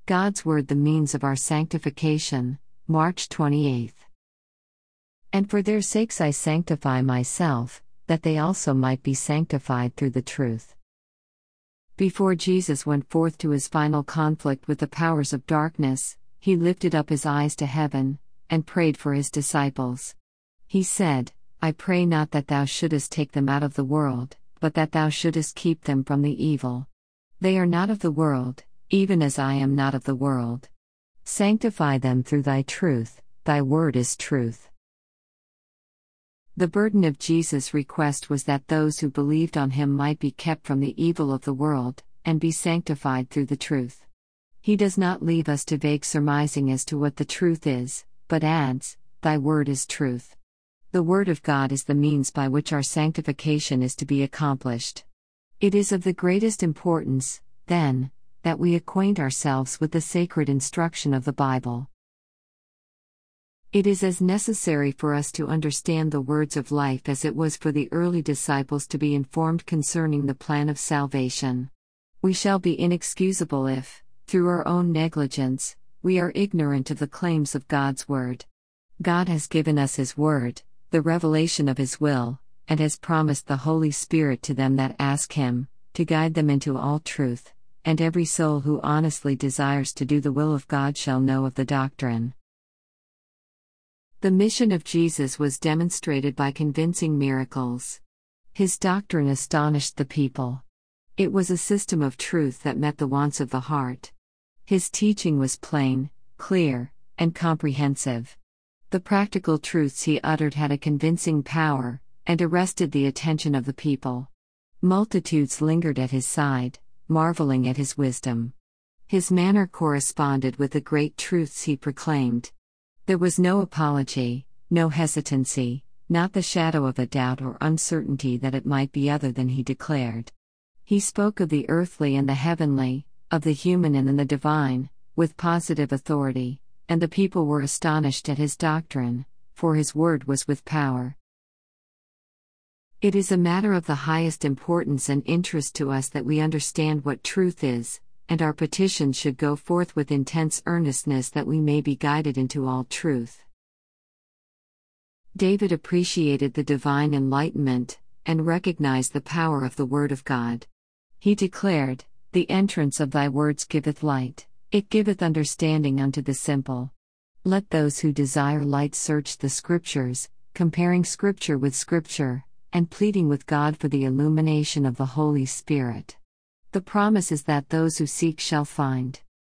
God's Word the means of our sanctification, March 28. And for their sakes I sanctify myself, that they also might be sanctified through the truth. Before Jesus went forth to his final conflict with the powers of darkness, he lifted up his eyes to heaven, and prayed for his disciples. He said, I pray not that thou shouldest take them out of the world, but that thou shouldest keep them from the evil. They are not of the world, even as I am not of the world. Sanctify them through thy truth, thy word is truth. The burden of Jesus' request was that those who believed on him might be kept from the evil of the world, and be sanctified through the truth. He does not leave us to vague surmising as to what the truth is, but adds, Thy word is truth. The word of God is the means by which our sanctification is to be accomplished. It is of the greatest importance, then, that we acquaint ourselves with the sacred instruction of the Bible. It is as necessary for us to understand the words of life as it was for the early disciples to be informed concerning the plan of salvation. We shall be inexcusable if, through our own negligence, we are ignorant of the claims of God's word. God has given us his word, the revelation of his will, and has promised the Holy Spirit to them that ask him, to guide them into all truth, and every soul who honestly desires to do the will of God shall know of the doctrine. The mission of Jesus was demonstrated by convincing miracles. His doctrine astonished the people. It was a system of truth that met the wants of the heart. His teaching was plain, clear, and comprehensive. The practical truths he uttered had a convincing power, and arrested the attention of the people. Multitudes lingered at his side, marveling at his wisdom. His manner corresponded with the great truths he proclaimed. There was no apology, no hesitancy, not the shadow of a doubt or uncertainty that it might be other than he declared. He spoke of the earthly and the heavenly, of the human and the divine, with positive authority, and the people were astonished at his doctrine, for his word was with power. It is a matter of the highest importance and interest to us that we understand what truth is, and our petitions should go forth with intense earnestness that we may be guided into all truth. David appreciated the divine enlightenment, and recognized the power of the Word of God. He declared, The entrance of thy words giveth light, it giveth understanding unto the simple. Let those who desire light search the Scriptures, comparing Scripture with Scripture, and pleading with God for the illumination of the Holy Spirit. The promise is that those who seek shall find.